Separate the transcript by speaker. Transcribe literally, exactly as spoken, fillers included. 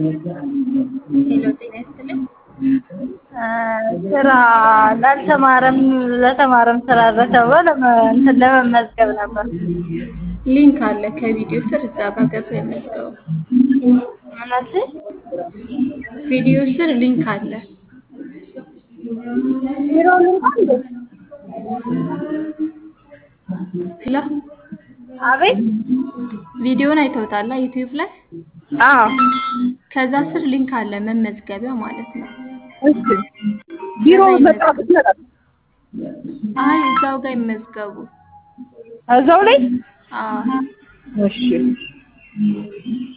Speaker 1: ሄሎ ጤና ይስጥልኝ።
Speaker 2: ስራ ላልተማረም ለተማረም ስራ ተብሎ እንትን ለመመዝገብ ነበር።
Speaker 1: ሊንክ አለ ከቪዲዮ ስር እዛ ጋር ገብተው ይመዝገቡ።
Speaker 2: ማለት
Speaker 1: ቪዲዮ ስር ሊንክ አለ።
Speaker 2: ቢሮ ልንካል
Speaker 1: ሄሎ
Speaker 2: አቤት
Speaker 1: ቪዲዮን አይተውታል ዩቲዩብ ላይ?
Speaker 2: አዎ
Speaker 1: ከዛ ስር ሊንክ አለ መመዝገቢያ ማለት ነው።
Speaker 2: እሺ ቢሮ መጣሁ ይችላል።
Speaker 1: አይ እዛው ጋር ይመዝገቡ።
Speaker 2: እዛው ላይ
Speaker 1: አዎ
Speaker 2: እሺ